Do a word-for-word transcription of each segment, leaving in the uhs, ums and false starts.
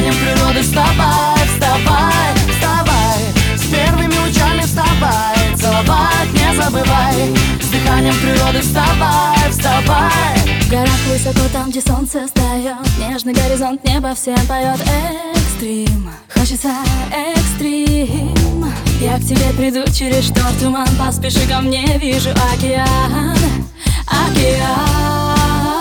дыханием природы вставай, вставай, вставай. С первыми лучами вставай, целовать не забывай. С дыханием природы вставай, вставай. В горах высоко, там, где солнце встает, нежный горизонт, небо всем поет. Экстрим, хочется экстрим. Я к тебе приду через шторм, туман, поспеши ко мне, вижу океан, океан.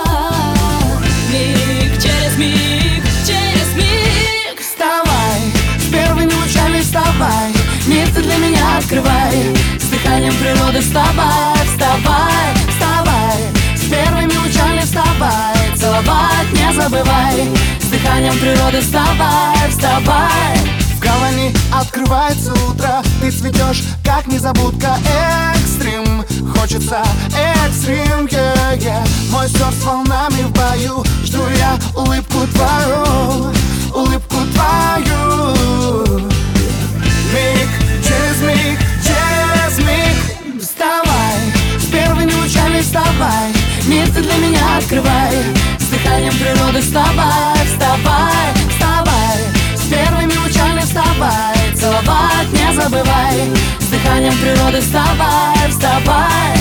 Миг через миг, через миг. Вставай, с первыми лучами вставай, мир ты для меня открывай. С дыханием природы вставай, вставай, вставай. С первыми лучами вставай, целовать не забывай. С дыханием природы вставай, вставай. В гавани открывается утро, ты цветешь, как незабудка. Экстрим, хочется экстрим, yeah, yeah. Мой сердце с волнами в бою, жду я улыбку твою, улыбку твою. Миг через миг, через миг. Вставай, с первыми лучами вставай, мир ты для меня открывай. С дыханием природы вставай, вставай, вставай. С первыми лучами вставай, целовать не забывай. С дыханием природы вставай, вставай.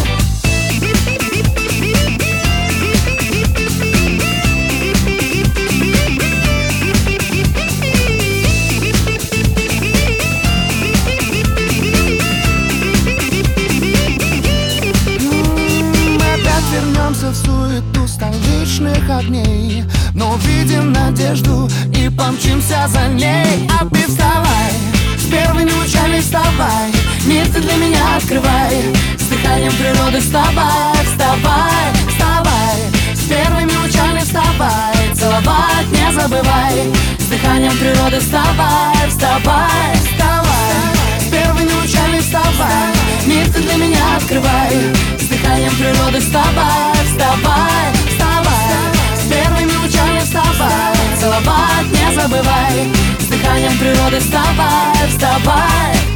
Вернемся в суету столичных огней, но увидим надежду и помчимся за ней. А ты вставай, с первыми лучами вставай, мир ты для меня открывай. С дыханием природы вставай, вставай, вставай. С первыми лучами вставай, целовать не забывай. С дыханием природы вставай, вставай, вставай. С первыми лучами вставай, мир ты для меня открывай. С дыханием природы вставай, вставай, вставай. С первыми лучами вставай, целовать не забывай. С дыханием природы вставай, вставай.